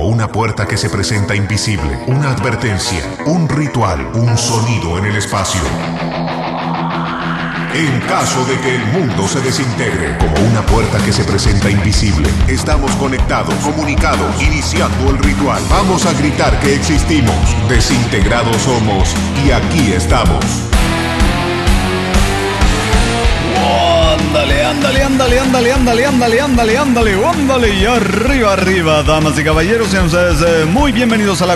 como una puerta que se presenta invisible, una advertencia, un ritual, un sonido en el espacio. En caso de que el mundo se desintegre, como una puerta que se presenta invisible, estamos conectados, comunicados, iniciando el ritual. Vamos a gritar que existimos, desintegrados somos y aquí estamos. Ándale, y arriba, damas y caballeros, sean ustedes muy bienvenidos a la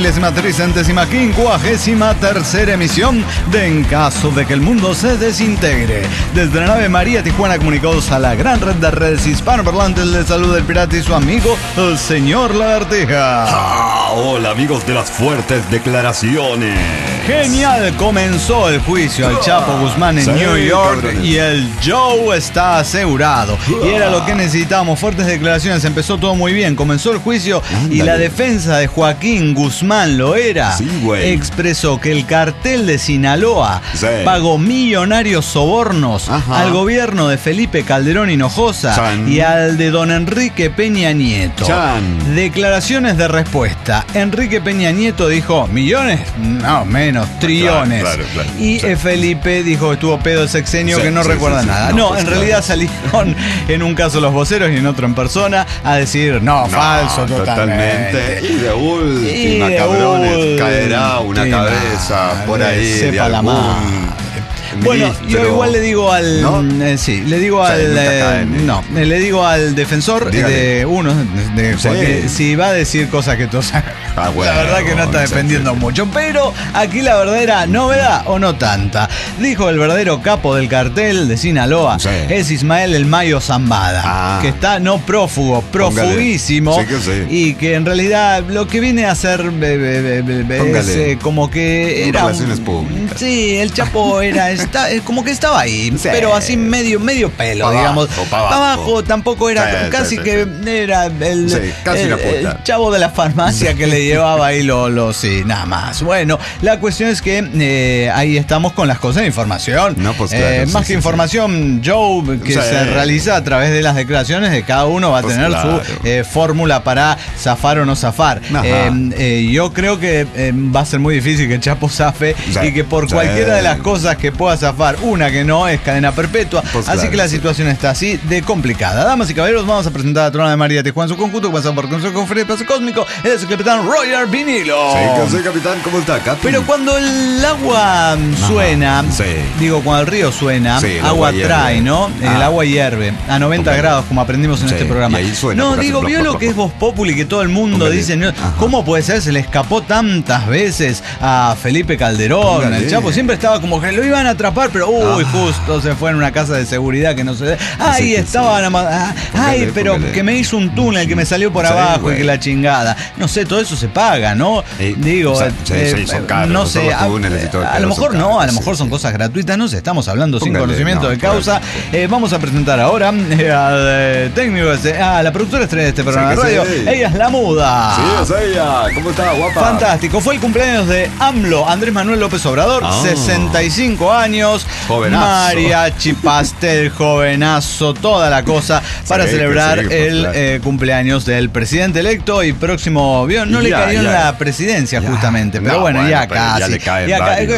4.353ª emisión de En Caso de que el Mundo se Desintegre. Desde la nave María Tijuana, comunicados a la gran red de redes hispanoparlantes, les saluda el pirata y su amigo, el señor Lagartija. Hola, amigos de las fuertes declaraciones. Genial, comenzó el juicio al Chapo Guzmán en New York, cabrones. Y el Joe está asegurado. Y era lo que necesitábamos, fuertes declaraciones. Empezó todo muy bien, comenzó el juicio. Y la defensa de Joaquín Guzmán Loera expresó que el cartel de Sinaloa pagó millonarios sobornos al gobierno de Felipe Calderón Hinojosa y al de don Enrique Peña Nieto. Declaraciones de respuesta. Enrique Peña Nieto dijo, ¿millones? No, menos, trillones. Claro. Y Felipe dijo que estuvo pedo el sexenio, que no recuerda nada. No, en realidad salieron en un caso los voceros y en otro en persona a decir, falso totalmente. Y de última, cabrones, caerá una cabeza por ahí. Sepa la mano. Bueno, yo igual le digo al... ¿No? Le digo le digo al defensor de uno, porque si va a decir cosas que todos... la verdad que no está defendiendo mucho, pero aquí la verdadera novedad, o no tanta. Dijo el verdadero capo del cartel de Sinaloa, es Ismael El Mayo Zambada, que está profuguísimo, y que en realidad lo que viene a hacer es como que era... Relaciones públicas. Sí, el Chapo era... como que estaba ahí, pero así medio pelo, digamos. Para abajo tampoco era, casi que era el chavo de la farmacia que le llevaba ahí nada más. Bueno, la cuestión es que ahí estamos con las cosas de información. Más que información, Joe, que se realiza a través de las declaraciones de cada uno, va a tener su fórmula para zafar o no zafar. Yo creo que va a ser muy difícil que el Chapo zafe y que por cualquiera de las cosas que pueda zafar, una que no es cadena perpetua, así que la situación está así de complicada. Damas y caballeros, vamos a presentar a Trona de María Tijuana, su conjunto, que pasa por Consejo de Plaza Cósmico. Él es el capitán Roger Vinilo. Sí, capitán, ¿cómo está, Capi? Pero cuando el agua suena, digo, cuando el río suena, agua trae, ¿no? El agua hierve a 90 grados, como aprendimos en este programa. No, digo, vio lo que es Voz Populi, que todo el mundo dice, ¿cómo puede ser? Se le escapó tantas veces a Felipe Calderón. El Chapo siempre estaba como que lo iban a atrapar, pero justo se fue en una casa de seguridad que no se... estaban... pero que me hizo un túnel, que me salió por abajo y que la chingada. No sé, todo eso se paga, ¿no? Digo, son caros, no sé, a lo mejor no, a lo mejor son cosas gratuitas, no sé, estamos hablando sin conocimiento de causa. Vamos a presentar ahora al técnico, a la productora estrella de este programa de radio. Ella es la Muda. Sí, es ella. ¿Cómo está, guapa? Fantástico. Fue el cumpleaños de AMLO, Andrés Manuel López Obrador, 65 años. Jovenazo. Mariachi, pastel, jovenazo, toda la cosa para celebrar el cumpleaños del presidente electo y próximo. No le cayó en la presidencia justamente, pero bueno, ya casi. Ya le cae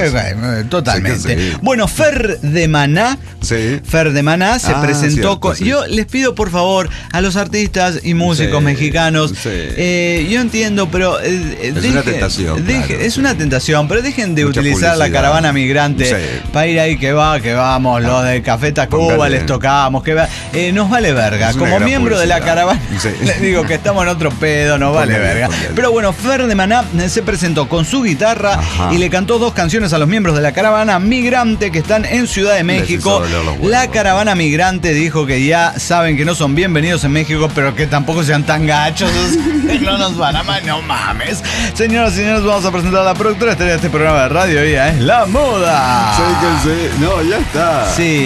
totalmente. Bueno, Fer de Maná se presentó con... Yo les pido por favor a los artistas y músicos mexicanos, yo entiendo, pero es una tentación. Es una tentación, pero dejen de utilizar la caravana migrante para ir ahí que vamos, los de Café Tacuba les tocamos, nos vale verga. Como miembro de la caravana, les digo que estamos en otro pedo, nos vale verga. Pero bueno, Fer de Maná se presentó con su guitarra y le cantó 2 canciones a los miembros de la caravana migrante que están en Ciudad de México. La caravana migrante dijo que ya saben que no son bienvenidos en México, pero que tampoco sean tan gachos, no nos van a no mames. Señoras y señores, vamos a presentar a la productora estrella de este programa de radio. Ella es La Muda. No, ya está.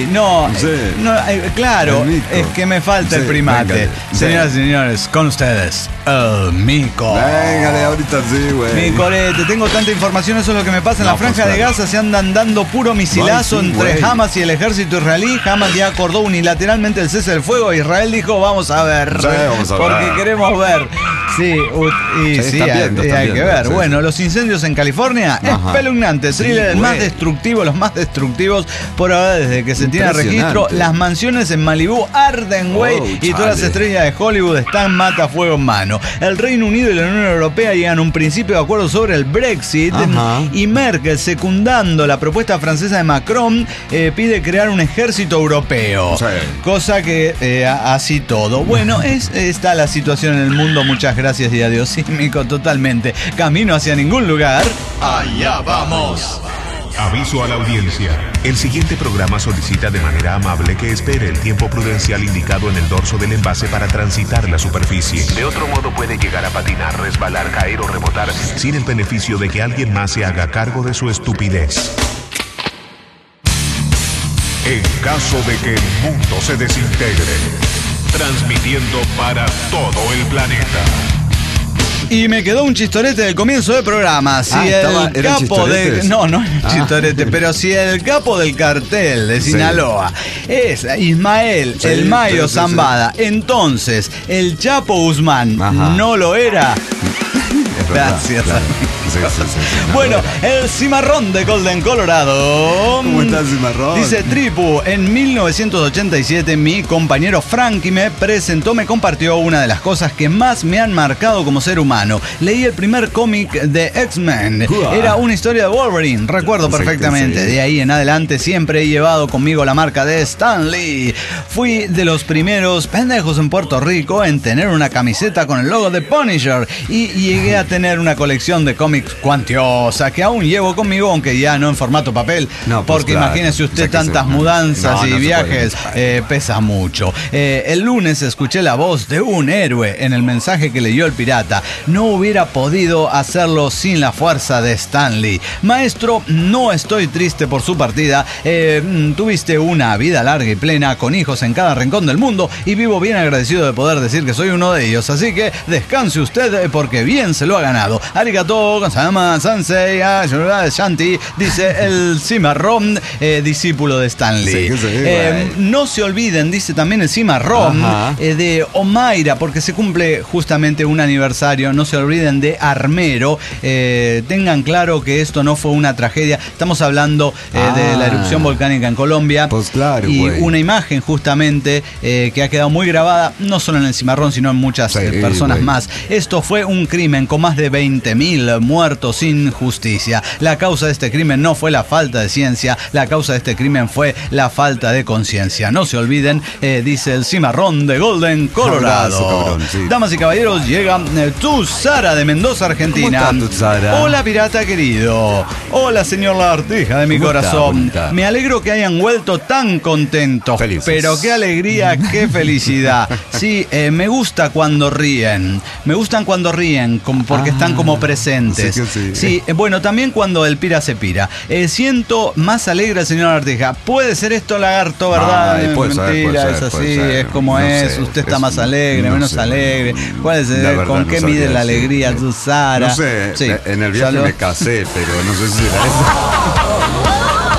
Claro, es que me falta el primate. Señoras y señores, con ustedes, el Mico. Venga, Venga, ahorita sí, güey. Mi corete, tengo tanta información, eso es lo que me pasa en la franja de Gaza. Se andan dando puro misilazo entre Hamas y el ejército israelí. Hamas ya acordó unilateralmente el cese del fuego. Israel dijo, vamos a ver. Sí, vamos a porque ver. queremos ver. Sí, hay que ver. Sí. Bueno, los incendios en California, espeluznante. Thriller, los más destructivos por ahora desde que se tiene registro. Las mansiones en Malibú arden, güey. Y todas las estrellas de Hollywood están matafuego en mano. El Reino Unido y la Unión Europea llegan a un principio de acuerdo sobre el Brexit. Y Merkel, secundando la propuesta francesa de Macron, pide crear un ejército europeo. Sí. Cosa que así todo. Bueno, está la situación en el mundo. Muchas gracias y adiós, sísmico, totalmente. Camino hacia ningún lugar. Allá vamos. Aviso a la audiencia. El siguiente programa solicita de manera amable que espere el tiempo prudencial indicado en el dorso del envase para transitar la superficie. De otro modo puede llegar a patinar, resbalar, caer o rebotar sin el beneficio de que alguien más se haga cargo de su estupidez. En caso de que el mundo se desintegre, transmitiendo para todo el planeta. Y me quedó un chistorete del comienzo del programa. Si el capo de... No es chistorete, pero si el capo del cartel de Sinaloa es Ismael El Mayo Zambada, entonces el Chapo Guzmán no lo era. Gracias. Claro. Sí. Bueno, el cimarrón de Golden, Colorado. ¿Cómo está el cimarrón? Dice Tripu, en 1987 mi compañero Frankie me compartió una de las cosas que más me han marcado como ser humano. Leí el primer cómic de X-Men. Era una historia de Wolverine, recuerdo perfectamente. De ahí en adelante siempre he llevado conmigo la marca de Stan Lee. Fui de los primeros pendejos en Puerto Rico en tener una camiseta con el logo de Punisher y llegué a tener una colección de cómics cuantiosa que aún llevo conmigo, aunque ya no en formato papel, porque imagínese usted tantas mudanzas y viajes, pesa mucho. El lunes escuché la voz de un héroe en el mensaje que leyó el pirata. No hubiera podido hacerlo sin la fuerza de Stan Lee. Maestro, no estoy triste por su partida. Tuviste una vida larga y plena con hijos en cada rincón del mundo y vivo bien agradecido de poder decir que soy uno de ellos. Así que descanse usted porque bien se lo ha ganado. Arigato, Sama, Sansei, Shanti, dice el cimarrón, discípulo de Stan Lee. No se olviden, dice también el cimarrón, de Omaira, porque se cumple justamente un aniversario. No se olviden de Armero. Tengan claro que esto no fue una tragedia. Estamos hablando de la erupción volcánica en Colombia. Pues claro, y una imagen justamente que ha quedado muy grabada, no solo en el cimarrón, sino en muchas personas más. Esto fue un crimen con más de 20.000 muertos sin justicia. La causa de este crimen no fue la falta de ciencia, la causa de este crimen fue la falta de conciencia. No se olviden, dice el cimarrón de Golden, Colorado. Damas y caballeros, llega Tuzara de Mendoza, Argentina. ¿Cómo está, Tuzara? Hola, pirata querido. Hola, señor Lagartija de mi corazón. Me alegro que hayan vuelto tan contentos. Felices. Pero qué alegría, qué felicidad. Sí, me gusta cuando ríen. Me gustan cuando ríen, porque están como presentes. Sí, bueno, también cuando el pira se pira. Siento más alegre al señor Arteja. Puede ser esto, lagarto, ¿verdad? Mentira, es así, es como es. Usted está más alegre, menos alegre. ¿Cuál es? ¿Con qué mide la alegría, Tuzara? No sé, en el viaje me casé, pero no sé si era eso.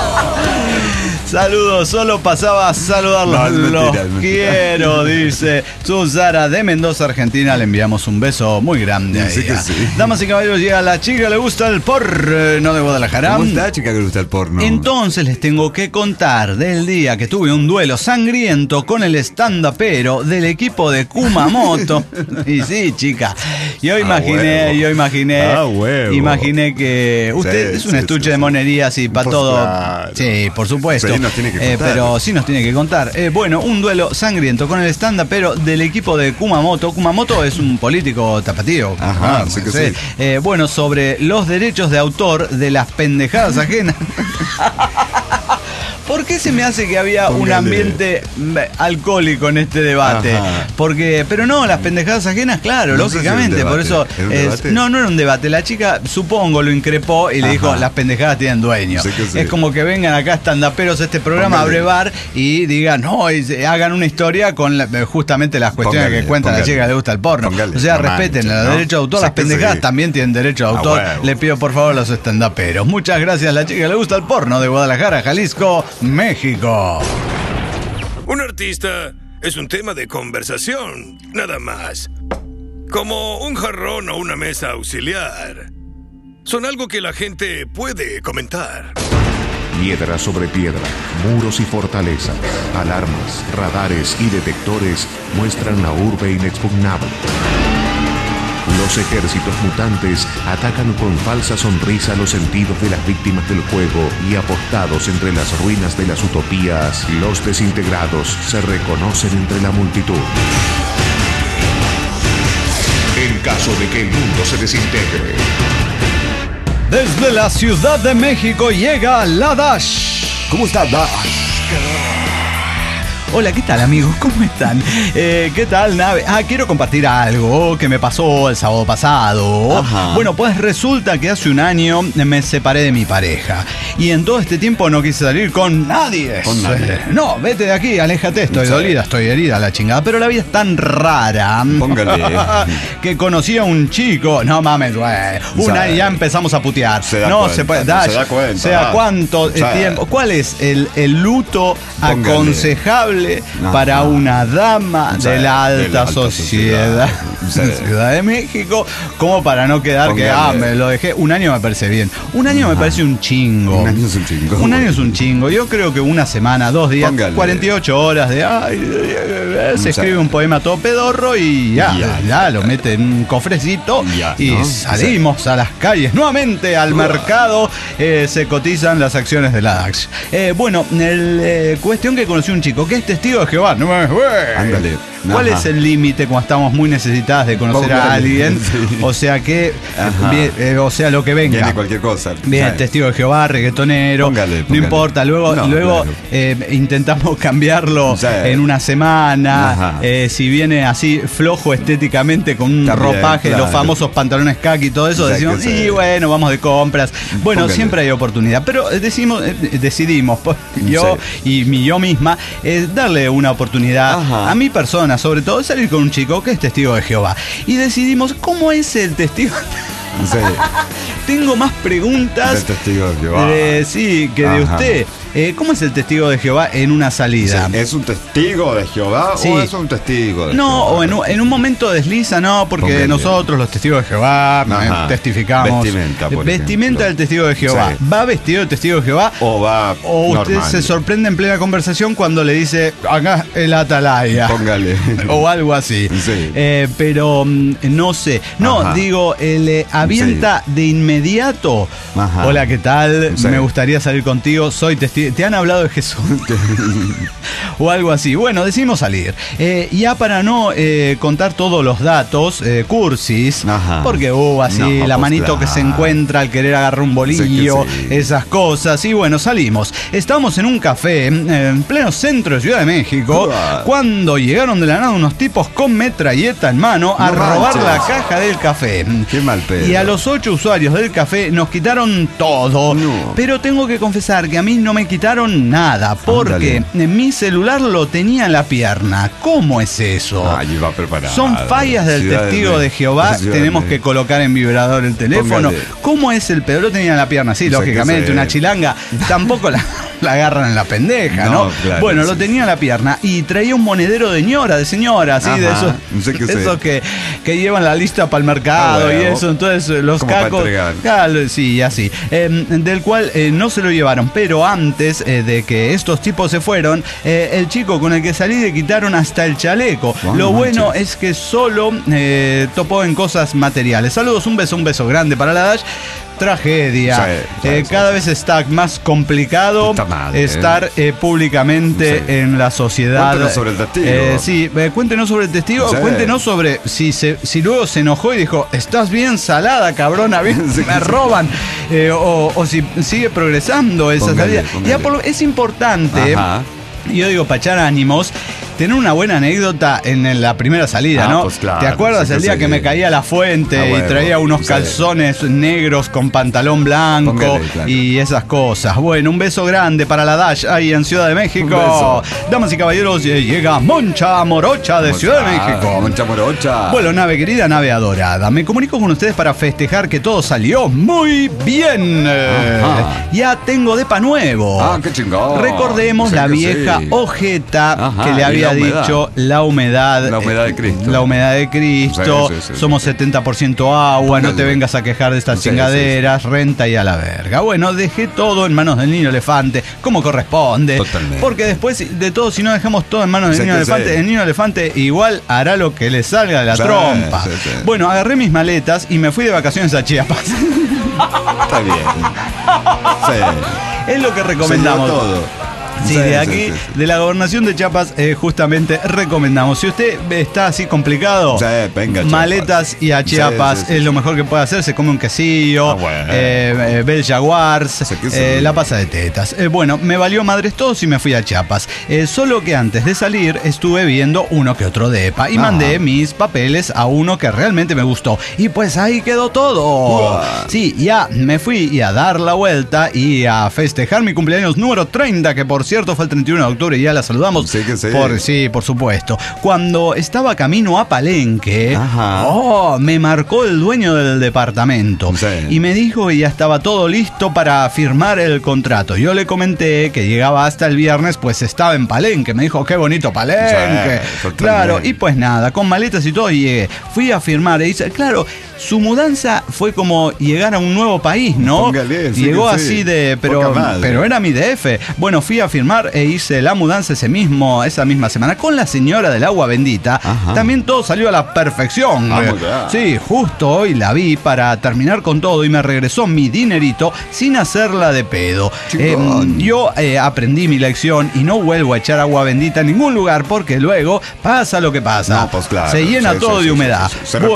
Saludos, solo pasaba a saludarlos. Los quiero, dice Tuzara de Mendoza, Argentina. Le enviamos un beso muy grande a ella. Damas y caballeros, llega la chica que le gusta el porno de Guadalajara. ¿Cómo está, chica que le gusta el porno? Entonces les tengo que contar del día que tuve un duelo sangriento con el stand-upero del equipo de Kumamoto. Y sí, chica. Yo imaginé que usted es un estuche de monerías y para todo. Claro. Sí, por supuesto. Nos tiene que contar. Pero sí nos tiene que contar. Bueno, un duelo sangriento con el stand-up, pero del equipo de Kumamoto. Kumamoto es un político tapatío. Ajá, sí que sí. Bueno, sobre los derechos de autor de las pendejadas ajenas. ¿Por qué se me hace que había un ambiente alcohólico en este debate? Pero no, las pendejadas ajenas, claro, no lógicamente, por eso no era un debate. La chica, supongo, lo increpó y le dijo, las pendejadas tienen dueño. Es como que vengan acá estandaperos a este programa a brevar y digan, no, y hagan una historia con justamente las cuestiones que cuentan a la chica que le gusta el porno. O sea, respeten los derechos de autor, las pendejadas también tienen derecho de autor. Le pido por favor a los estandaperos. Muchas gracias, la chica que le gusta el porno, de Guadalajara, Jalisco, México. Un artista es un tema de conversación, nada más. Como un jarrón o una mesa auxiliar. Son algo que la gente puede comentar. Piedra sobre piedra, muros y fortalezas, alarmas, radares y detectores muestran la urbe inexpugnable. Los ejércitos mutantes atacan con falsa sonrisa los sentidos de las víctimas del juego y apostados entre las ruinas de las utopías, los desintegrados se reconocen entre la multitud. En caso de que el mundo se desintegre. Desde la Ciudad de México llega la Dash. ¿Cómo está Dash? Hola, ¿qué tal, amigos? ¿Cómo están? ¿Qué tal, nave? Quiero compartir algo que me pasó el sábado pasado. Bueno, pues resulta que hace un año me separé de mi pareja. Y en todo este tiempo no quise salir con nadie. No, vete de aquí, aléjate, estoy dolida, estoy herida, la chingada. Pero la vida es tan rara. Póngale. Que conocí a un chico. No mames, güey. Y ya empezamos a putear. Se puede. Dash, se da cuenta. ¿Sea cuánto tiempo? ¿Cuál es el luto aconsejable para una dama de la alta sociedad de Ciudad de México, como para no quedar me lo dejé? Un año me parece bien. Un año me parece un chingo. Un año es un chingo. Un año es un chingo. Yo creo que una semana, 2 días, 48 horas se escribe un poema todo pedorro y ya lo mete en un cofrecito y salimos a las calles nuevamente, al mercado. Se cotizan las acciones de la DAX. Bueno, cuestión que conocí un chico que es testigo de Jehová. No mames, güey. Ándale. ¿Cuál es el límite cuando estamos muy necesitadas de conocer a alguien? O sea que, lo que venga. Viene cualquier cosa. Bien, testigo de Jehová, reggaetonero. Póngale. No importa. Luego intentamos cambiarlo en una semana. Si viene así flojo estéticamente con un ropaje, los famosos pantalones khaki y todo eso, decimos, bueno, vamos de compras. Bueno, siempre hay oportunidad. Pero decidimos, yo y yo misma, darle una oportunidad a mi persona, sobre todo salir con un chico que es testigo de Jehová. Y decidimos, ¿cómo es el testigo? Tengo más preguntas del testigo de Jehová. Que de usted. ¿Cómo es el testigo de Jehová en una salida? ¿Es un testigo de Jehová o es un testigo de Jehová? O en un momento desliza, porque nosotros los testigos de Jehová testificamos. Vestimenta del testigo de Jehová. ¿Va vestido el testigo de Jehová? ¿O usted se sorprende en plena conversación cuando le dice, acá el atalaya? Póngale. O algo así. Pero no sé. Digo, avienta de inmediato. Hola, ¿qué tal? Me gustaría salir contigo. Soy testigo. ¿Te han hablado de Jesús? O algo así. Bueno, decidimos salir. Ya para no contar todos los datos, cursis, porque la manito que se encuentra al querer agarrar un bolillo, esas cosas. Y bueno, salimos. Estábamos en un café en pleno centro de Ciudad de México, cuando llegaron de la nada unos tipos con metralleta en mano a robar la caja del café. Qué mal pedo. Y a los 8 usuarios del café nos quitaron todo. Pero tengo que confesar que a mí no me quitaron nada, porque mi celular lo tenía en la pierna. ¿Cómo es eso? Iba preparado. Son fallas del testigo de Jehová. Tenemos que colocar en vibrador el teléfono. ¿Cómo es el pedo? Lo tenía en la pierna. Sí, lógicamente, una chilanga tampoco la agarran en la pendeja, ¿no? Claro, bueno, lo tenía en la pierna y traía un monedero de señora, así, de esos que llevan la lista para el mercado y eso. Entonces los cacos, sí, así, del cual no se lo llevaron. Pero antes de que estos tipos se fueron, el chico con el que salí le quitaron hasta el chaleco. Lo bueno es que solo topó en cosas materiales. Saludos, un beso grande para la Dash. tragedia. Cada vez está más complicado estar públicamente en la sociedad. Cuéntenos sobre el testigo. Cuéntenos sobre el testigo. Cuéntenos sobre si luego se enojó y dijo, estás bien salada, cabrona, me roban. O si sigue progresando esa salida. Es importante, yo digo, para echar ánimos, tener una buena anécdota en la primera salida, ¿no? Pues claro, ¿te acuerdas el día que me caía a la fuente y traía unos calzones negros con pantalón blanco y esas cosas? Bueno, un beso grande para la Dash ahí en Ciudad de México. Damas y caballeros, llega Moncha Morocha de Ciudad de México. Moncha Morocha. Bueno, nave querida, nave adorada. Me comunico con ustedes para festejar que todo salió muy bien. Ya tengo depa nuevo. Qué chingón. Recordemos la vieja ojeta que le había dicho la humedad de Cristo. La humedad de Cristo. Somos 70% agua, no te vengas a quejar de estas chingaderas, renta y a la verga. Bueno, dejé todo en manos del niño elefante, como corresponde. Totalmente. Porque después de todo, si no dejamos todo en manos del niño elefante, el niño elefante igual hará lo que le salga de la trompa. Bueno, agarré mis maletas y me fui de vacaciones a Chiapas. Está bien. Es lo que recomendamos. Sí, de aquí, de la gobernación de Chiapas, justamente recomendamos. Si usted está así complicado, venga, maletas y a Chiapas es lo mejor que puede hacer. Se come un quesillo, ve el Jaguars, la pasa de tetas. Bueno, me valió madres todos y me fui a Chiapas. Solo que antes de salir estuve viendo uno que otro depa y mandé mis papeles a uno que realmente me gustó. Y pues ahí quedó todo. Sí, ya me fui a dar la vuelta y a festejar mi cumpleaños número 30, que por cierto fue el 31 de octubre y ya la saludamos. Por supuesto. Cuando estaba camino a Palenque, me marcó el dueño del departamento y me dijo que ya estaba todo listo para firmar el contrato. Yo le comenté que llegaba hasta el viernes, pues estaba en Palenque. Me dijo, qué bonito Palenque. Claro, y pues nada, con maletas y todo llegué. Fui a firmar y dice, claro, su mudanza fue como llegar a un nuevo país, ¿no? Llegó así pero era mi DF. Bueno, fui a firmar e hice la mudanza esa misma semana con la señora del agua bendita. También todo salió a la perfección. Sí, justo hoy la vi para terminar con todo y me regresó mi dinerito sin hacerla de pedo. Yo aprendí mi lección y no vuelvo a echar agua bendita en ningún lugar porque luego pasa lo que pasa. Se llena todo de humedad.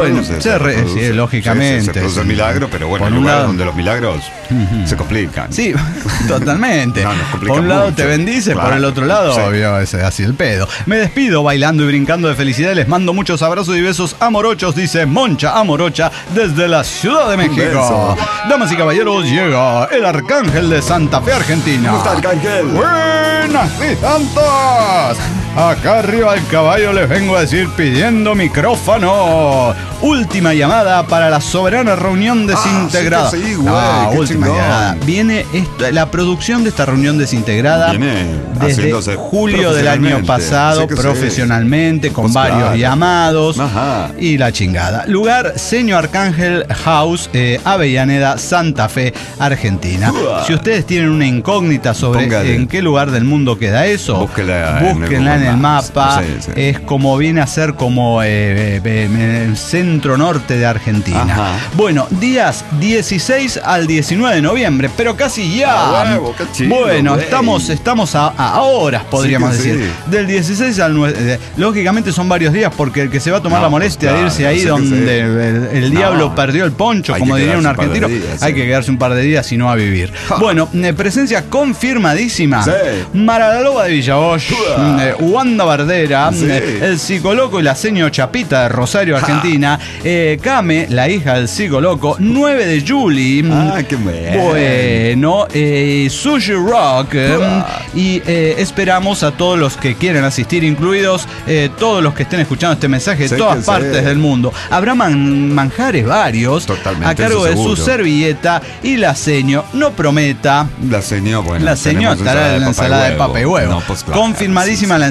Lógicamente. Se produce el milagro, pero bueno, hay lugares donde los milagros se complican. Sí, totalmente. Por un lado mucho. Te bendice, por el otro lado, obvio, es así el pedo. Me despido bailando y brincando de felicidad. Les mando muchos abrazos y besos amorochos, dice Moncha Amorocha desde la Ciudad de México. Damas y caballeros, llega el Arcángel de Santa Fe, Argentina. ¿Cómo está, Arcángel? Buenas y santos. Acá arriba al caballo les vengo a decir pidiendo micrófono. Última llamada para la soberana reunión desintegrada. Última llamada. Viene la producción de esta reunión desintegrada desde julio del año pasado, profesionalmente, con varios llamados y la chingada. Lugar, Señor Arcángel House, Avellaneda, Santa Fe, Argentina. Si ustedes tienen una incógnita sobre en qué lugar del mundo queda eso, búsquenla en el mapa. Es como viene a ser como el centro norte de Argentina. Bueno, días 16 al 19 de noviembre, pero casi ya. Bueno, estamos a horas, podríamos decir. Del 16 al 9. Lógicamente son varios días porque el que se va a tomar la molestia de irse ahí donde el diablo perdió el poncho, como diría un argentino, hay que quedarse un par de días y no a vivir. Bueno, presencia confirmadísima. Maraloba de Villavoz, Wanda Bardera, el Psicoloco y la seño Chapita de Rosario, Argentina, Kame, la hija del Psicoloco, 9 de Juli, qué bueno, Sushi Rock, y esperamos a todos los que quieren asistir, incluidos todos los que estén escuchando este mensaje de todas partes del mundo. Habrá manjares varios a cargo de su servilleta y la seño, no prometa. La seño, bueno, la seño estará en la ensalada de papa y huevo. Confirmadísima la ensalada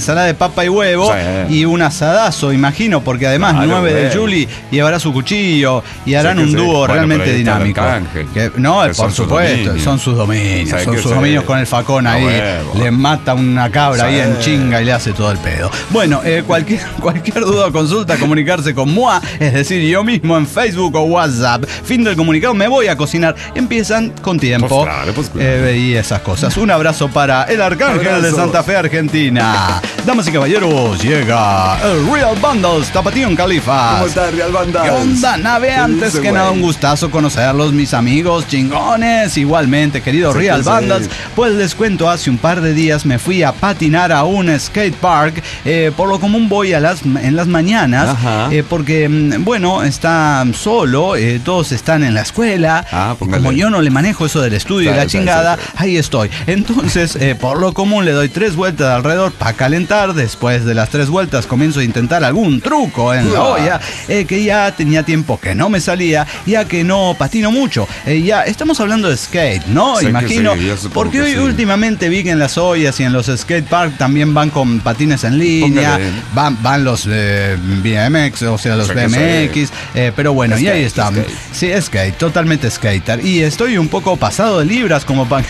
ensalada de papa y huevo y un asadazo, imagino, porque además 9 de Juli llevará su cuchillo y harán un dúo realmente dinámico. Por supuesto, son sus dominios. Son sus dominios con el facón ahí. Le mata una cabra ahí en chinga y le hace todo el pedo. Bueno, cualquier duda o consulta, comunicarse con MOA, es decir, yo mismo en Facebook o WhatsApp. Fin del comunicado, me voy a cocinar. Empiezan con tiempo. Y esas cosas. Un abrazo para el Arcángel de Santa Fe, Argentina. Damas y caballeros, llega el Real Bundles, Tapatío en Califas. ¿Cómo está Real Bundles? ¿Qué onda, nave? Antes que nada, un gustazo conocerlos, mis amigos chingones. Igualmente, querido Real Bundles. Pues les cuento, hace un par de días me fui a patinar a un skate park. Por lo común voy en las mañanas, porque, bueno, está solo, todos están en la escuela. Como yo no le manejo eso del estudio y la chingada, ahí estoy. Entonces, por lo común le doy 3 vueltas alrededor para calentar. Después de las 3 vueltas comienzo a intentar algún truco en la olla, que ya tenía tiempo que no me salía, ya que no patino mucho. Ya estamos hablando de skate, ¿no? Imagino, porque hoy últimamente vi que en las ollas y en los skate park también van con patines en línea, van los BMX, o sea, los BMX, pero bueno, skate, y ahí está. Sí, skate, totalmente skater. Y estoy un poco pasado de libras como para...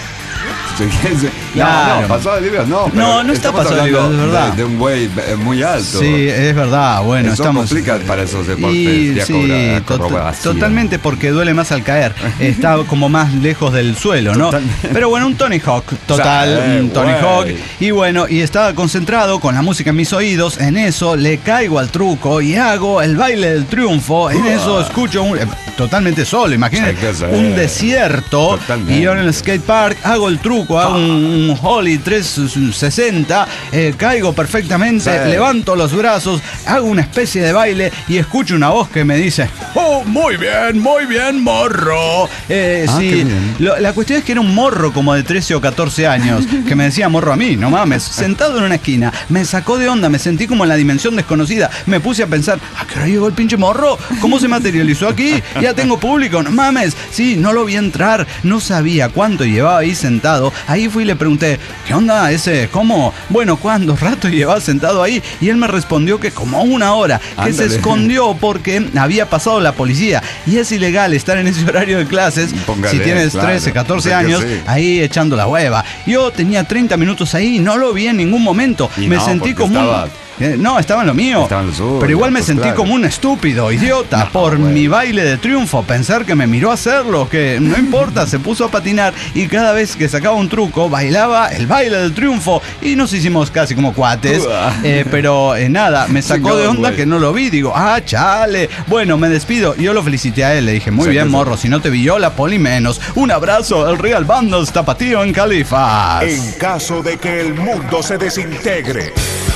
No, pasado de libras no. No está pasado de libras, es verdad. De un güey muy alto. Sí, es verdad. Bueno, eso estamos. complica para esos deportes. Totalmente, porque duele más al caer. Está como más lejos del suelo, ¿no? Pero bueno, un Tony Hawk. Un Tony Hawk. Y bueno, y estaba concentrado con la música en mis oídos. En eso le caigo al truco y hago el baile del triunfo. En eso escucho totalmente solo, imagínate. Un desierto. Y yo en el skate park hago el truco. Hago un Holly 360, caigo perfectamente, levanto los brazos, hago una especie de baile y escucho una voz que me dice: ¡oh, muy bien, morro! Sí, la cuestión es que era un morro como de 13 o 14 años, que me decía morro a mí, no mames, sentado en una esquina. Me sacó de onda, me sentí como en la dimensión desconocida. Me puse a pensar: ¿a qué hora llegó el pinche morro? ¿Cómo se materializó aquí? Ya tengo público, no mames. Sí, no lo vi entrar, no sabía cuánto llevaba ahí sentado. Ahí fui y le pregunté: ¿qué onda ese? ¿Cómo? Bueno, ¿cuánto rato llevaba sentado ahí? Y él me respondió que como 1 hora, que se escondió porque había pasado la policía. Y es ilegal estar en ese horario de clases si tienes 13, 14 años, ahí echando la hueva. Yo tenía 30 minutos ahí, no lo vi en ningún momento. Me sentí como no, estaba en lo mío. Pero igual me sentí como un estúpido, idiota, por mi baile de triunfo. Pensar que me miró a hacerlo, que no importa, se puso a patinar y cada vez que sacaba un truco, bailaba el baile del triunfo y nos hicimos casi como cuates. Pero nada, me sacó de onda que no lo vi. Digo: chale. Bueno, me despido. Yo lo felicité a él, le dije: muy bien, morro, si no te vi yo, la poli menos. Un abrazo, el Real Bundles, Tapatío en Califas. En caso de que el mundo se desintegre.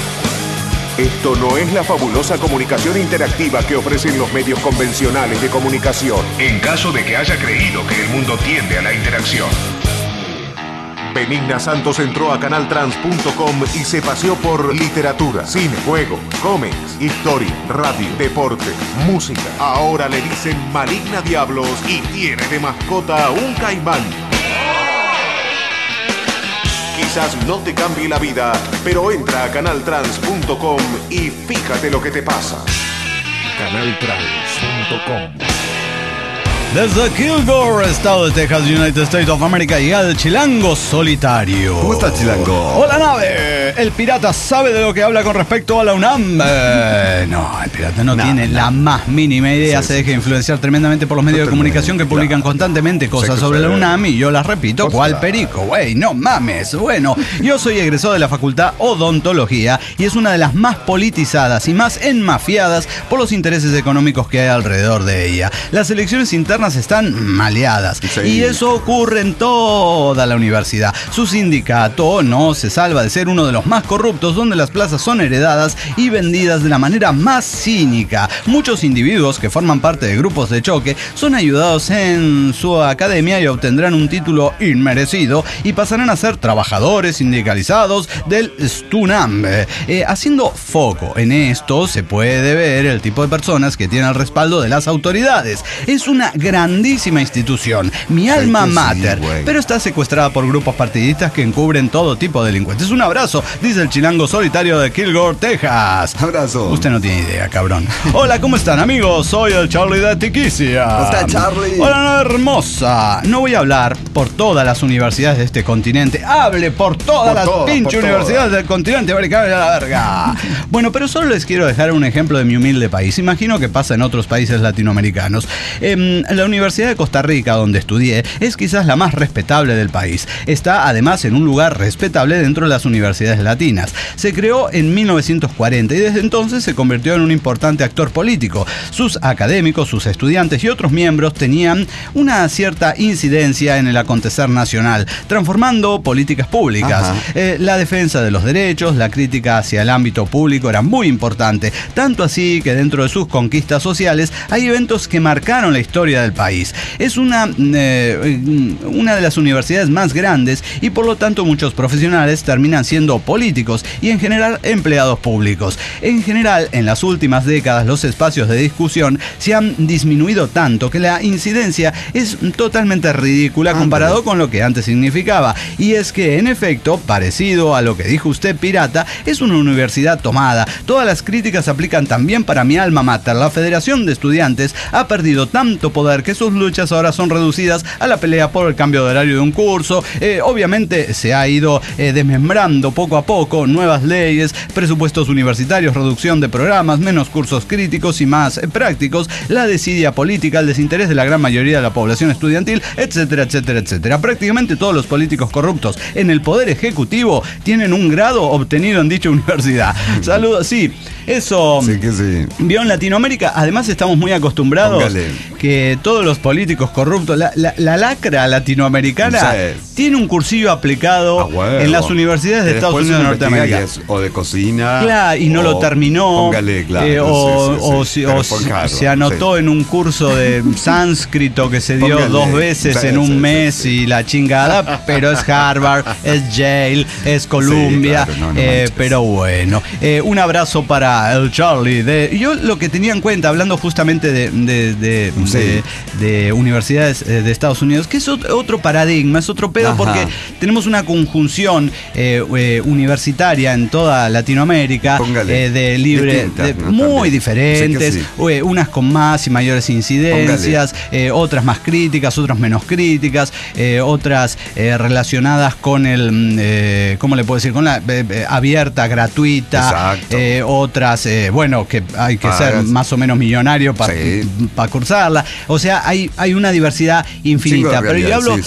Esto no es la fabulosa comunicación interactiva que ofrecen los medios convencionales de comunicación. En caso de que haya creído que el mundo tiende a la interacción. Benigna Santos entró a canaltrans.com y se paseó por literatura, cine, juegos, cómics, historia, radio, deporte, música. Ahora le dicen Maligna Diablos y tiene de mascota un caimán. Quizás no te cambie la vida, pero entra a canaltrans.com y fíjate lo que te pasa. Canaltrans.com. Desde Kilgore, estado de Texas, United States of America, llega el Chilango Solitario. ¿Cómo está, Chilango? ¡Hola, nave! ¿El pirata sabe de lo que habla con respecto a la UNAM? No, el pirata no tiene la más mínima idea. Se deja influenciar tremendamente por los medios de comunicación que publican constantemente cosas sobre la UNAM y yo las repito, ¿cuál perico? Güey, no mames. Bueno, yo soy egresado de la Facultad Odontología y es una de las más politizadas y más enmafiadas por los intereses económicos que hay alrededor de ella. Las elecciones internas están maleadas y eso ocurre en toda la universidad. Su sindicato no se salva de ser uno de los más corruptos, donde las plazas son heredadas y vendidas de la manera más cínica. Muchos individuos que forman parte de grupos de choque son ayudados en su academia y obtendrán un título inmerecido y pasarán a ser trabajadores sindicalizados del STUNAM. Haciendo foco en esto se puede ver el tipo de personas que tienen el respaldo de las autoridades. Es una gran grandísima institución, mi alma mater, pero está secuestrada por grupos partidistas que encubren todo tipo de delincuentes. Un abrazo, dice el chilango solitario de Kilgore, Texas. Abrazo. Usted no tiene idea, cabrón. Hola, ¿cómo están, amigos? Soy el Charlie de Tiquicia. ¿Cómo está, Charlie? Hola, hermosa. No voy a hablar por todas las universidades de este continente. Hable por todas las pinches universidades del continente. Vale, cabe la verga. Bueno, pero solo les quiero dejar un ejemplo de mi humilde país. Imagino que pasa en otros países latinoamericanos. La Universidad de Costa Rica, donde estudié, es quizás la más respetable del país. Está además en un lugar respetable dentro de las universidades latinas. Se creó en 1940 y desde entonces se convirtió en un importante actor político. Sus académicos, sus estudiantes y otros miembros tenían una cierta incidencia en el acontecer nacional, transformando políticas públicas. La defensa de los derechos, la crítica hacia el ámbito público era muy importante, tanto así que dentro de sus conquistas sociales hay eventos que marcaron la historia del país. Es una de las universidades más grandes y por lo tanto muchos profesionales terminan siendo políticos y en general empleados públicos. En general, en las últimas décadas los espacios de discusión se han disminuido tanto que la incidencia es totalmente ridícula comparado con lo que antes significaba. Y es que, en efecto, parecido a lo que dijo usted, pirata, es una universidad tomada. Todas las críticas aplican también para mi alma mater. La Federación de Estudiantes ha perdido tanto poder que sus luchas ahora son reducidas a la pelea por el cambio de horario de un curso. Obviamente se ha ido desmembrando poco a poco, nuevas leyes, presupuestos universitarios, reducción de programas, menos cursos críticos y más prácticos, la desidia política, el desinterés de la gran mayoría de la población estudiantil, etcétera, etcétera, etcétera. Prácticamente todos los políticos corruptos en el poder ejecutivo tienen un grado obtenido en dicha universidad. Saludos, sí, eso. Sí que sí. Vio en Latinoamérica, además estamos muy acostumbrados que todos los políticos corruptos, la lacra latinoamericana tiene un cursillo aplicado en las universidades de Estados Unidos de Norteamérica. O de cocina. Claro, y no lo terminó. Póngale, claro. Se anotó en un curso de sánscrito que se dio 2 veces en un mes y la chingada, pero es Harvard, es Yale, es Columbia, pero bueno. Un abrazo para el Charlie. Yo lo que tenía en cuenta, hablando justamente de universidades de Estados Unidos, que es otro paradigma, es otro pedo, porque tenemos una conjunción universitaria en toda Latinoamérica, de libre, muy diferentes, unas con más y mayores incidencias, otras más críticas, otras menos críticas, otras relacionadas con el, ¿cómo le puedo decir? Con la abierta, gratuita, otras, bueno, que hay que ser más o menos millonario para cursarla. O sea, hay una diversidad infinita, pero yo hablo...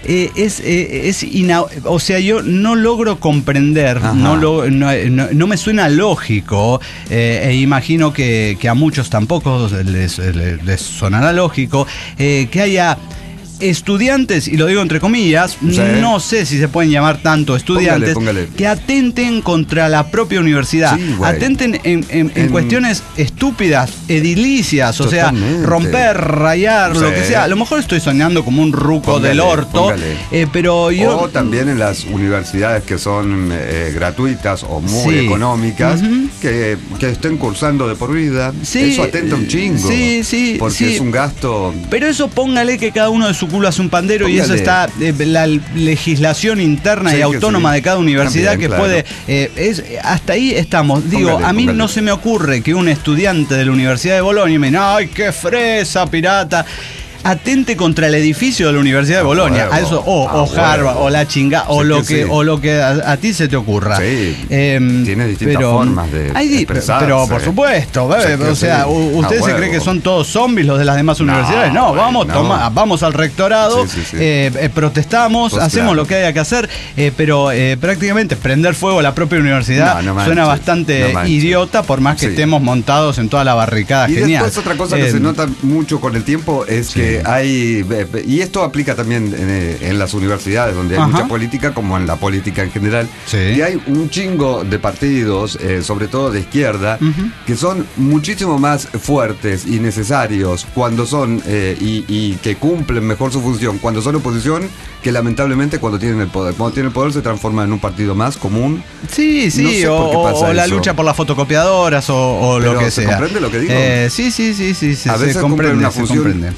o sea, yo no logro comprender, no me suena lógico, e imagino que a muchos tampoco les sonará lógico, que haya estudiantes, y lo digo entre comillas, no sé si se pueden llamar tanto estudiantes, que atenten contra la propia universidad, atenten en cuestiones estúpidas, edilicias, o sea, romper, rayar, lo que sea. A lo mejor estoy soñando como un ruco del orto, pero yo... O también en las universidades que son gratuitas o muy económicas, que estén cursando de por vida, eso atenta un chingo, porque es un gasto. Pero eso póngale que cada uno de su culo hace un pandero, y eso está la legislación interna y autónoma de cada universidad también, que puede, hasta ahí estamos. Digo, a mí no se me ocurre que un estudiante de la Universidad de Bolonia me diga, ¡ay, qué fresa, pirata! Atente contra el edificio de la Universidad de Bolonia, a eso, o Harvard, o la chinga, o lo que a ti se te ocurra. Tiene distintas formas de expresarse. Pero por supuesto, o sea, ¿ustedes se creen que son todos zombies los de las demás universidades? No, vamos al rectorado, protestamos, hacemos lo que haya que hacer, pero prácticamente prender fuego a la propia universidad suena bastante idiota, por más que estemos montados en toda la barricada. Y genial. Después otra cosa que se nota mucho con el tiempo es que hay, y esto aplica también en las universidades donde hay mucha política, como en la política en general, y hay un chingo de partidos, sobre todo de izquierda, que son muchísimo más fuertes y necesarios cuando son, y que cumplen mejor su función cuando son oposición, que lamentablemente cuando tienen el poder. Cuando tienen el poder se transforma en un partido más común. Sí, no sé o la lucha por las fotocopiadoras o lo que sea. ¿Se comprende lo que digo? Sí. A veces cumplen una función súper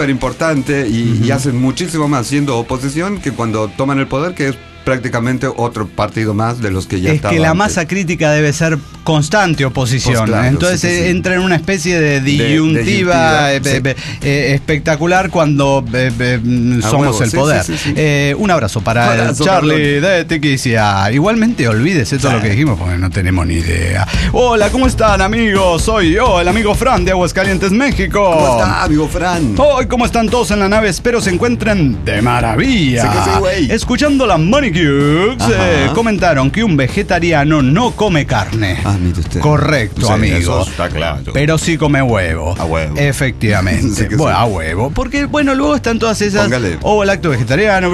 súper importante y hacen muchísimo más siendo oposición que cuando toman el poder, que es prácticamente otro partido más de los que ya estaban. Es que la masa crítica debe ser constante oposición. Pues claro, entonces entra en una especie de disyuntiva espectacular cuando somos el poder. Un abrazo para el Charlie de Tiquicia. Igualmente olvídese todo lo que dijimos porque no tenemos ni idea. Hola, ¿cómo están, amigos? Soy yo, el amigo Fran de Aguascalientes, México. ¿Cómo está, amigo Fran? Hoy, ¿cómo están todos en la nave? Espero se encuentren de maravilla. Escuchando la Money comentaron que un vegetariano no come carne. Mire usted. Correcto, amigo. Eso está claro. Pero sí come huevo. A huevo. Efectivamente. Bueno, a huevo. Porque, bueno, luego están todas esas. O lacto vegetariano,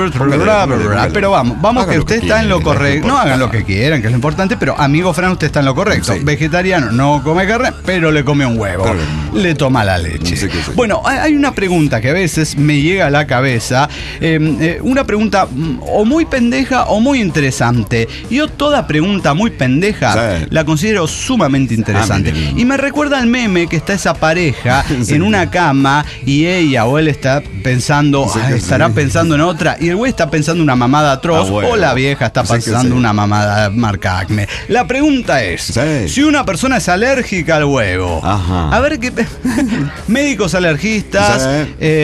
pero vamos que usted está en lo correcto. No hagan lo que quieran, que es lo importante, pero amigo Fran, usted está en lo correcto. Sí. Vegetariano no come carne, pero le come un huevo. Le toma la leche. Bueno, hay una pregunta que a veces me llega a la cabeza. Una pregunta o muy pendeja o muy interesante. Yo toda pregunta muy pendeja la considero sumamente interesante. Y me recuerda al meme que está esa pareja en una cama y ella o él está pensando, estará pensando en otra, y el güey está pensando una mamada atroz o la vieja está pensando una mamada marca Acme. La pregunta es, si una persona es alérgica al huevo, a ver qué médicos alergistas,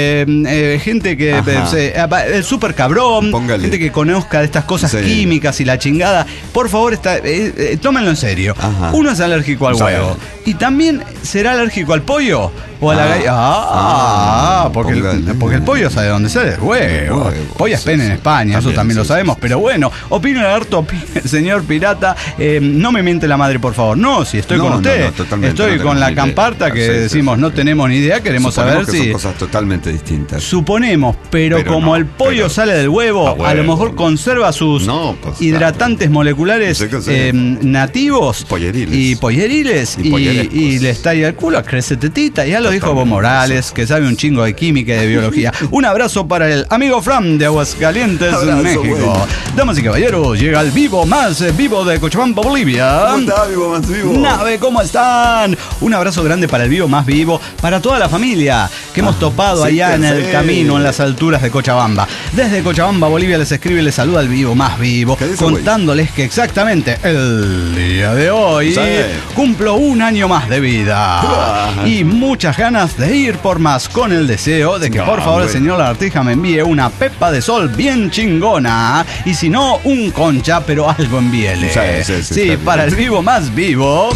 gente que el super cabrón, gente que conozca de estas cosas químicas y la chingada, por favor, tómenlo en serio. Uno es alérgico al huevo. ¿Y también será alérgico al pollo? ¿O a la gallina? Porque el pollo sabe dónde sale el huevo. Pollo es pene en España, eso también lo sabemos. Pero bueno, opino el harto, señor pirata. No me miente la madre, por favor. No, si estoy con usted. Estoy con la camparta que decimos no tenemos ni idea, queremos saber si. Son cosas totalmente distintas. Suponemos, pero como el pollo sale del huevo, a lo mejor conserva sus hidratantes moleculares nativos y polleriles y le estalla el culo, crece tetita. Ya lo dijo Evo Morales, que sabe un chingo de química y de biología. Un abrazo para el amigo Fran de Aguascalientes, México. Damas y caballeros, llega el vivo más vivo de Cochabamba, Bolivia. ¿Cómo está, vivo más vivo? Nave, ¿cómo están? Un abrazo grande para el vivo más vivo, para toda la familia que hemos topado allá en el camino, en las alturas de Cochabamba. Desde Cochabamba, Bolivia, les escribe y les saluda el vivo más vivo, contándoles que exactamente el día de hoy cumplo un año más de vida y muchas ganas de ir por más, con el deseo de que por favor el señor Lagartija me envíe una pepa de sol bien chingona, y si no, un concha, pero algo envíele. Sí, para el vivo más vivo.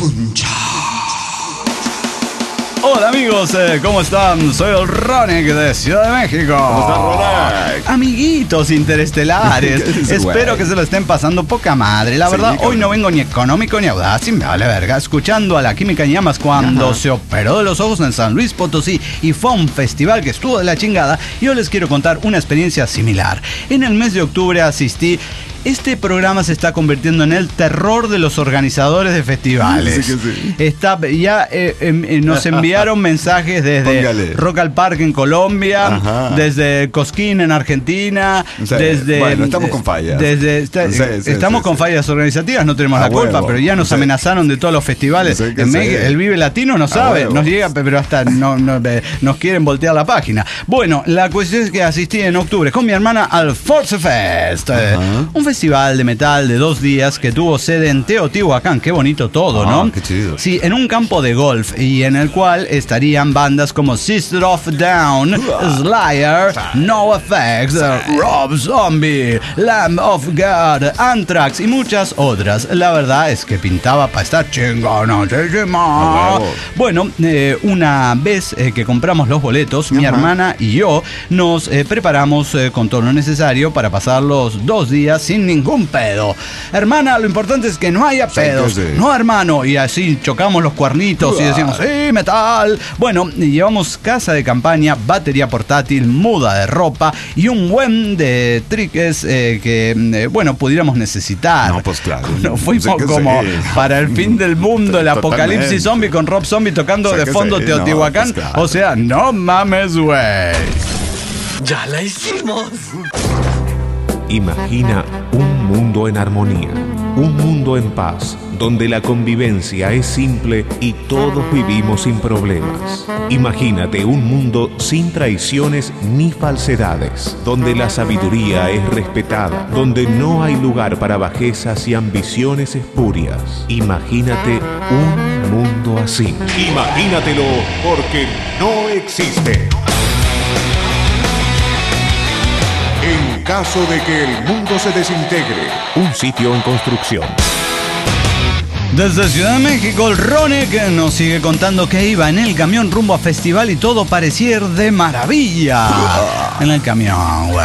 Hola amigos, ¿cómo están? Soy el Ronick de Ciudad de México. ¿Cómo están, Ronick? Amiguitos interestelares, espero que se lo estén pasando poca madre. La verdad, hoy no vengo ni económico ni audaz, y me vale verga, escuchando a la Química en Llamas cuando se operó de los ojos en San Luis Potosí y fue a un festival que estuvo de la chingada. Yo les quiero contar una experiencia similar. En el mes de octubre asistí. Este programa se está convirtiendo en el terror de los organizadores de festivales. Nos enviaron mensajes desde Rock al Parque en Colombia, desde Cosquín en Argentina, bueno, estamos con fallas. Estamos con fallas organizativas, no tenemos la culpa, pero ya nos amenazaron de todos los festivales. El Vive Latino no sabe, nos llega, pero hasta nos quieren voltear la página. Bueno, la cuestión es que asistí en octubre con mi hermana al Force Fest. Un festival de metal de 2 días que tuvo sede en Teotihuacán. Qué bonito todo, ¿no? Qué chido. Sí, en un campo de golf, y en el cual estarían bandas como Sister of Down, Slayer, NoFX, Rob Zombie, Lamb of God, Anthrax y muchas otras. La verdad es que pintaba para estar chingonosísimo. Bueno, una vez que compramos los boletos, mi hermana y yo nos preparamos con todo lo necesario para pasar los 2 días sin ningún pedo. Hermana, lo importante es que no haya pedos. No, hermano. Y así chocamos los cuernitos y decimos, ¡sí, metal! Bueno, llevamos casa de campaña, batería portátil, muda de ropa y un buen de triques que pudiéramos necesitar. No, pues claro. Nos fuimos como para el fin del mundo, el apocalipsis zombie, con Rob Zombie tocando de fondo Teotihuacán. No, pues claro. O sea, no mames, güey. ¡Ya la hicimos! Imagina un mundo en armonía, Un mundo en paz, donde la convivencia es simple y todos vivimos sin problemas. Imagínate un mundo sin traiciones ni falsedades, donde la sabiduría es respetada, donde no hay lugar para bajezas y ambiciones espurias. Imagínate un mundo así. Imagínatelo, porque no existe. En caso de que el mundo se desintegre, Un sitio en construcción. Desde Ciudad de México, el Ronek nos sigue contando que iba en el camión rumbo a festival y todo parecía ir de maravilla. En el camión, güey.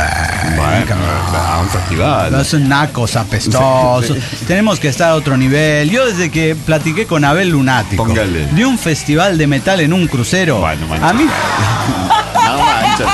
A un festival. Los nacos apestosos. Tenemos que estar a otro nivel. Yo desde que platiqué con Abel Lunático de un festival de metal en un crucero, bueno, a mí... No manches.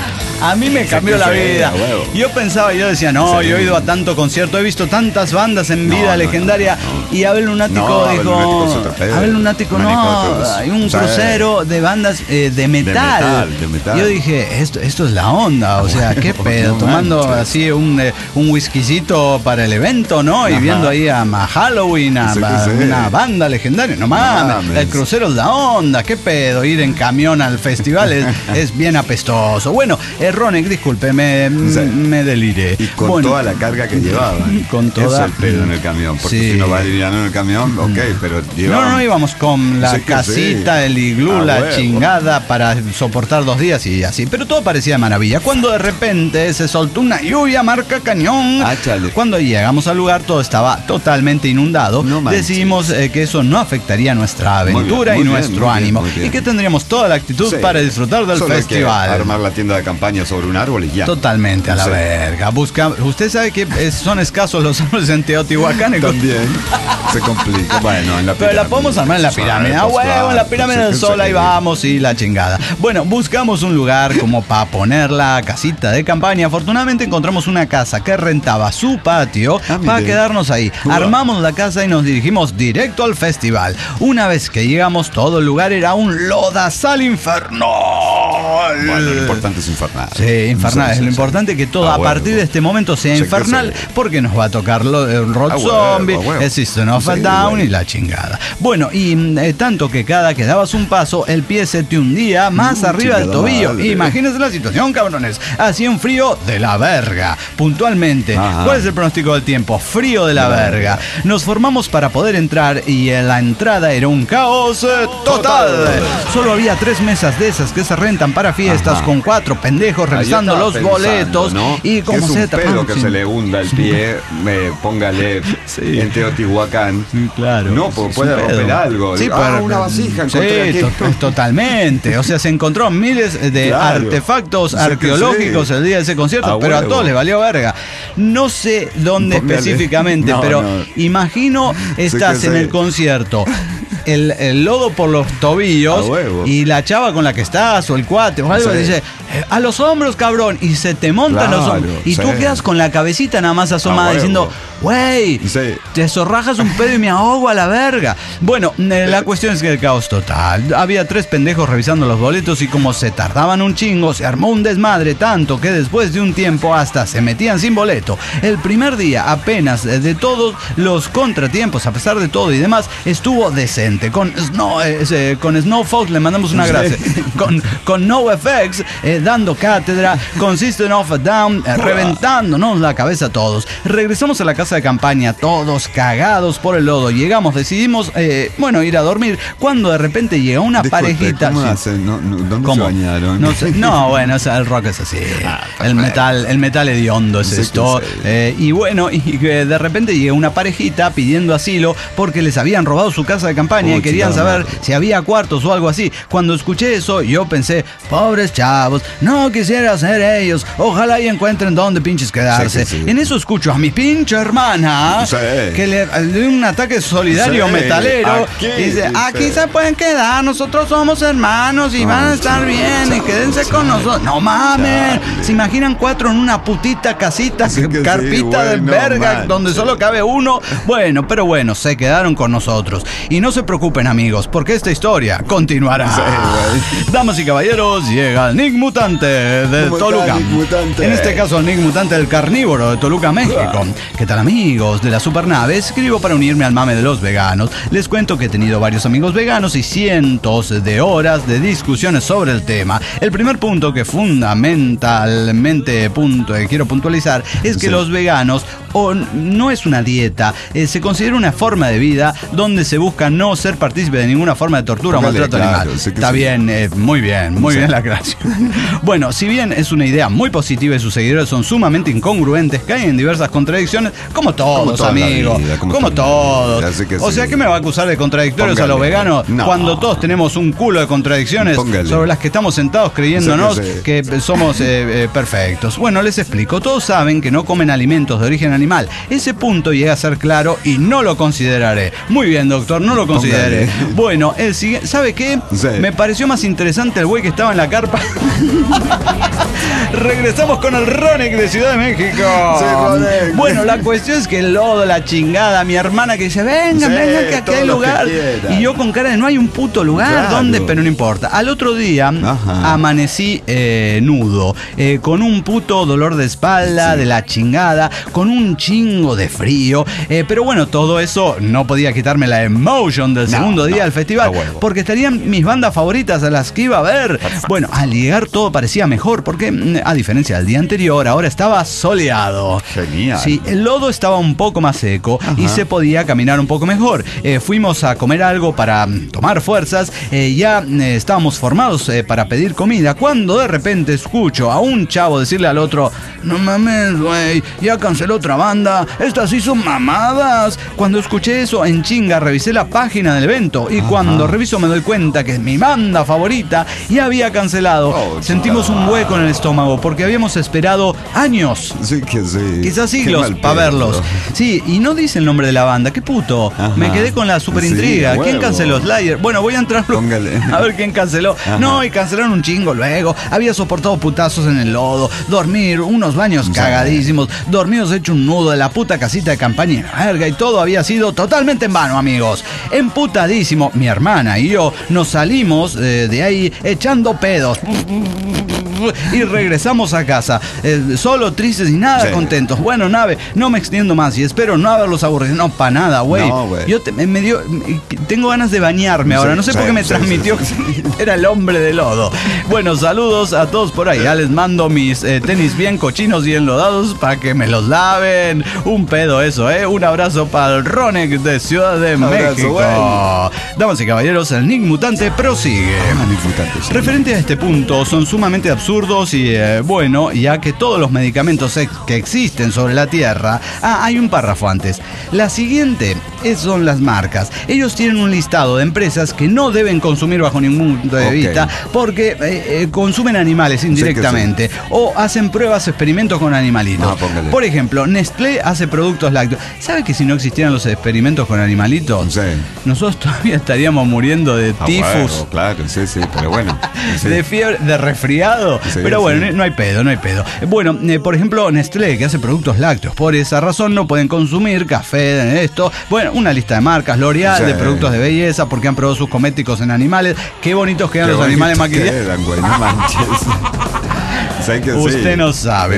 A mí me cambió la vida. Yo pensaba, yo decía, no, yo he ido a tanto concierto, he visto tantas bandas en vida legendaria. Y Abel Lunático dijo, Abel Lunático, hay un crucero de bandas de metal. Yo dije, esto es la onda, o sea, qué pedo, tomando así un whiskycito para el evento, ¿no? Y viendo ahí a Halloween, una banda legendaria. No mames, el crucero es la onda, qué pedo, ir en camión al festival es bien apestoso. Bueno, Ronek, disculpe, me deliré. Y con toda la carga que llevaban. Con toda. Es el pedo en el camión. Porque si no va liviano en el camión, ok, pero llevaban... No íbamos con la casita, el iglú, la chingada para soportar 2 días y así. Pero todo parecía maravilla. Cuando de repente se soltó una lluvia marca cañón. Cuando llegamos al lugar todo estaba totalmente inundado. Decidimos que eso no afectaría nuestra aventura y nuestro ánimo. Y que tendríamos toda la actitud para disfrutar del festival. Hay que armar la tienda de campaña sobre un árbol y ya. Totalmente a la verga. Usted sabe que son escasos los árboles en Teotihuacán. También se complica. Bueno, en la pirámide. Pero la podemos armar en la pirámide. Huevo, en la pirámide del Sol, ahí vamos y la chingada. Bueno, buscamos un lugar como para poner la casita de campaña. Afortunadamente encontramos una casa que rentaba su patio para quedarnos ahí. Armamos la casa y nos dirigimos directo al festival. Una vez que llegamos, todo el lugar era un lodazal infernal. Bueno, lo importante es infernal. Sí, infernal. Es lo importante que todo a partir de este momento sea infernal, porque nos va a tocar el Road Zombie, el System of a Down y la chingada. Bueno, y tanto que cada que dabas un paso, el pie se te hundía más arriba del tobillo. Imagínense la situación, cabrones. Hacía un frío de la verga. Puntualmente. ¿Cuál es el pronóstico del tiempo? Frío de la verga. Nos formamos para poder entrar y en la entrada era un caos total. Solo había 3 mesas de esas que se rentan para fiestas con 4 pendejos revisando los boletos, ¿no? Y como se pedo que se le hunda el pie, póngale en Teotihuacán. Claro. No, puede romper algo. Sí, una vasija. Totalmente. O sea, se encontró miles de artefactos arqueológicos el día de ese concierto, pero a todos les valió verga. No sé dónde específicamente, pero imagino estás en el concierto. El lodo por los tobillos y la chava con la que estás o el cuate o algo dice, a los hombros, cabrón, y se te montan los hombros y tú quedas con la cabecita nada más asomada diciendo, güey, te zorrajas un pedo y me ahogo a la verga. Bueno, la cuestión es que el caos total. Había 3 pendejos revisando los boletos y como se tardaban un chingo, se armó un desmadre tanto que después de un tiempo hasta se metían sin boleto. El primer día, apenas de todos los contratiempos, a pesar de todo y demás, estuvo decente. Con Snowfox le mandamos una gracia. Con NoFX dando cátedra, con System of a Down reventándonos la cabeza a todos. Regresamos a la casa de campaña, todos cagados por el lodo. Llegamos, decidimos ir a dormir, cuando de repente llega una parejita. ¿Cómo hacen? ¿Dónde se bañaron? No, bueno, el rock es así. El metal hediondo es esto. Y de repente llega una parejita pidiendo asilo porque les habían robado su casa de campaña y querían saber si había cuartos o algo así. Cuando escuché eso, yo pensé, pobres chavos, no quisiera ser ellos, ojalá y encuentren dónde pinches quedarse. En eso escucho a mi pinche hermana que le dio un ataque solidario metalero y dice, aquí se pueden quedar, nosotros somos hermanos y van a estar bien y quédense con nosotros. No mames, se imaginan 4 en una putita casita, carpita de verga donde solo cabe uno. Pero se quedaron con nosotros y no se preocupen, amigos, porque esta historia continuará. Damas y caballeros, llega el Nick Muta Mutante de Toluca. En este caso, el Nick Mutante del Carnívoro de Toluca, México. ¿Qué tal, amigos de la supernave? Escribo para unirme al mame de los veganos. Les cuento que he tenido varios amigos veganos y cientos de horas de discusiones sobre el tema. El primer punto que fundamentalmente quiero puntualizar es que los veganos no es una dieta, se considera una forma de vida donde se busca no ser partícipe de ninguna forma de tortura o maltrato animal. Está bien, muy bien la aclaración. Bueno, si bien es una idea muy positiva y sus seguidores son sumamente incongruentes, caen en diversas contradicciones, como todos, amigos. Como todos. O sea, ¿qué me va a acusar de contradictorios a los veganos cuando todos tenemos un culo de contradicciones sobre las que estamos sentados creyéndonos que somos perfectos? Bueno, les explico. Todos saben que no comen alimentos de origen animal. Ese punto llega a ser claro y no lo consideraré. Muy bien, doctor, no lo consideré. Bueno, el siguiente, ¿sabe qué? Me pareció más interesante el güey que estaba en la carpa. Regresamos con el Ronek de Ciudad de México. Bueno, la cuestión es que el lodo, la chingada, mi hermana que dice, venga, que aquí hay lugar. Y yo con cara de no hay un puto lugar, ¿dónde? Pero no importa. Al otro día amanecí nudo, con un puto dolor de espalda, de la chingada, con un chingo de frío. Pero bueno, todo eso no podía quitarme la emotion del segundo día del festival, porque estarían mis bandas favoritas a las que iba a ver. Bueno, al llegar todo parecía mejor, porque a diferencia del día anterior, ahora estaba soleado. Genial. Sí, el lodo estaba un poco más seco y se podía caminar un poco mejor. Fuimos a comer algo para tomar fuerzas. Ya estábamos formados para pedir comida, cuando de repente escucho a un chavo decirle al otro, no mames, güey, ya canceló otra banda, estas sí son mamadas. Cuando escuché eso, en chinga revisé la página del evento y cuando reviso me doy cuenta que mi banda favorita ya había cancelado. Sentimos un hueco en el estómago porque habíamos esperado años, quizás siglos, para verlos. Sí, y no dice el nombre de la banda, qué puto. Me quedé con la super intriga. ¿Quién canceló? Slayer. Bueno, voy a entrar a ver quién canceló. No, y cancelaron un chingo luego. Había soportado putazos en el lodo, dormir, unos baños cagadísimos, dormidos hecho un nudo de la puta casita de campaña, verga, y todo había sido totalmente en vano, amigos. Emputadísimo, mi hermana y yo nos salimos de ahí echando pedos y regresamos a casa, solo tristes y nada contentos. Bueno, nave, no me extiendo más y espero no haberlos aburrido. No, para nada, güey. Yo tengo ganas de bañarme ahora. No sé por qué me transmitió que era el hombre de lodo. Bueno, saludos a todos por ahí. Ya les mando mis tenis bien cochinos y enlodados para que me los laven. Un pedo eso, Un abrazo para el Ronek de Ciudad de México. Damas y caballeros, el Nick Mutante prosigue. Referente a este punto, son sumamente absurdos y bueno, ya que todos los medicamentos que existen sobre la Tierra... hay un párrafo antes. La siguiente son las marcas. Ellos tienen un listado de empresas que no deben consumir bajo ningún punto de vista porque consumen animales indirectamente o hacen pruebas, experimentos con animalitos. Por ejemplo, Nestlé hace productos lácteos. ¿Sabe que si no existieran los experimentos con animalitos, nosotros todavía estaríamos muriendo de tifus? Claro, pero bueno. De fiebre, de resfriado. Pero bueno, no hay pedo. Bueno, por ejemplo, Nestlé, que hace productos lácteos. Por esa razón no pueden consumir café, esto. Bueno, una lista de marcas, L'Oreal, de productos de belleza, porque han probado sus cosméticos en animales. Qué bonitos quedan los animales maquillados. No manches. Usted no sabe.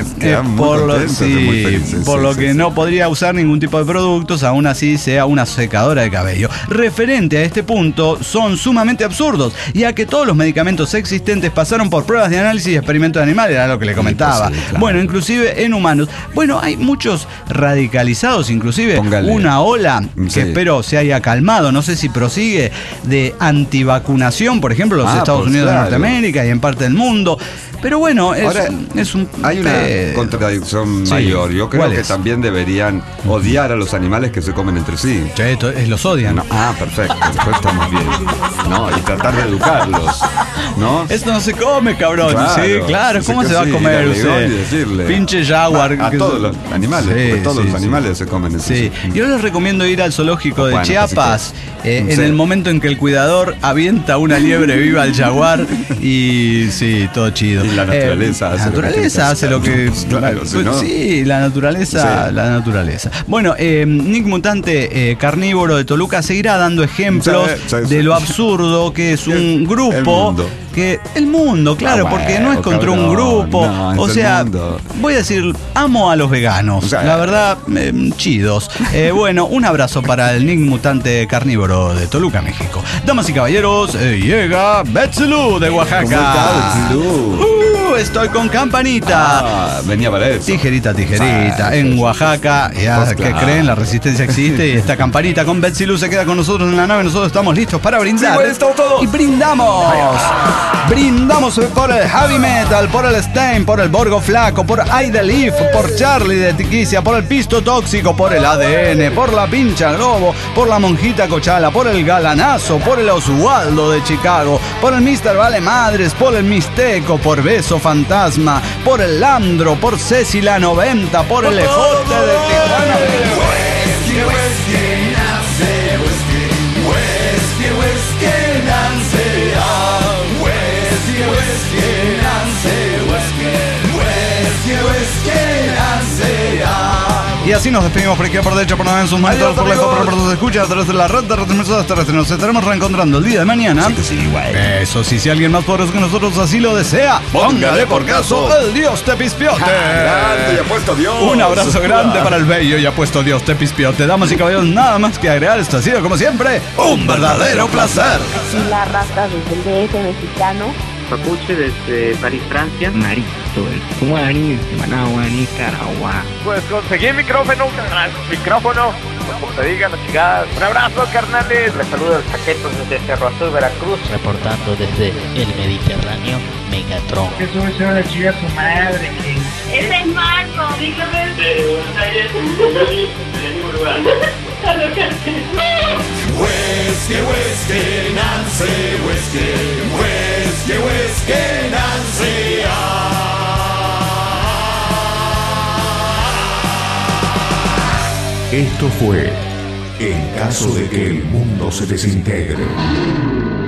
Por lo que no podría usar ningún tipo de productos, aún así sea una secadora de cabello. Referente a este punto, son sumamente absurdos, ya que todos los medicamentos existentes pasaron por pruebas de análisis y experimentos de animales, era lo que le comentaba. Bueno, inclusive en humanos. Bueno, hay muchos radicalizados, inclusive una ola que espero se haya calmado, no sé si prosigue, de antivacunación, por ejemplo, en los Estados Unidos de Norteamérica y en parte del mundo. Pero bueno, hay una contradicción mayor. Yo creo que también deberían odiar a los animales que se comen entre sí. Los odian. Perfecto. Después estamos bien. Y tratar de educarlos. Esto no se come, cabrón. Claro. ¿Cómo se va a comer usted? Pinche jaguar. A todos los animales. Porque todos los animales se comen entre sí. Yo les recomiendo ir al zoológico de Chiapas en el momento en que el cuidador avienta una liebre viva al jaguar y todo chido. La naturaleza hace lo que... la naturaleza. Bueno, Nick Mutante, carnívoro de Toluca, seguirá dando ejemplos de lo absurdo que que es un grupo que el mundo, claro, porque no es contra un grupo. No, o sea, voy a decir, amo a los veganos. O sea, la verdad, chidos. Bueno, un abrazo para el Nick Mutante carnívoro de Toluca, México. Damas y caballeros, llega Betzelú de Oaxaca. Estoy con campanita. Venía para eso. Tijerita. En Oaxaca, ya que creen, la resistencia existe. Y esta campanita con Betzelú se queda con nosotros en la nave. Nosotros estamos listos para brindar. Sí, todo. Y brindamos. Brindamos por el heavy metal, por el Stein, por el Borgo Flaco, por Aida Leaf, por Charlie de Tiquicia, por el Pisto Tóxico, por el ADN, por la Pincha Globo, por la Monjita Cochala, por el Galanazo, por el Oswaldo de Chicago, por el Mr. Vale Madres, por el Mixteco, por Beso Fantasma, por el Landro, por Ceci la 90, por el Ejote de Tijuana. Y así nos despedimos por aquí, por derecha, por nada en sus monitores, por lejos, por sus escuchas, a través de la red de retransmisoras terrestres. Nos estaremos reencontrando el día de mañana. Sí, güey. Eso sí, si alguien más poderoso que nosotros así lo desea, póngale por caso el Dios Tepispiote. Grande y apuesto Dios. Un abrazo grande para el bello y apuesto Dios Tepispiote. Damas y caballeros, nada más que agregar. Esto ha sido, como siempre, un verdadero placer. Y la raza desde el DF mexicano. Papuche desde París, Francia. Marito, el Guani, Managua, Nicaragua. Pues conseguí micrófono, como te digan las chigadas. Un abrazo, carnales. Les saluda el Saquetos desde Cerro Azul, Veracruz. Reportando desde el Mediterráneo, Megatron. Eso es una chica su madre. Ese es Marco, dígame. Whiskey, Nancy, whiskey, Nancy. Esto fue En caso de que el mundo se desintegre.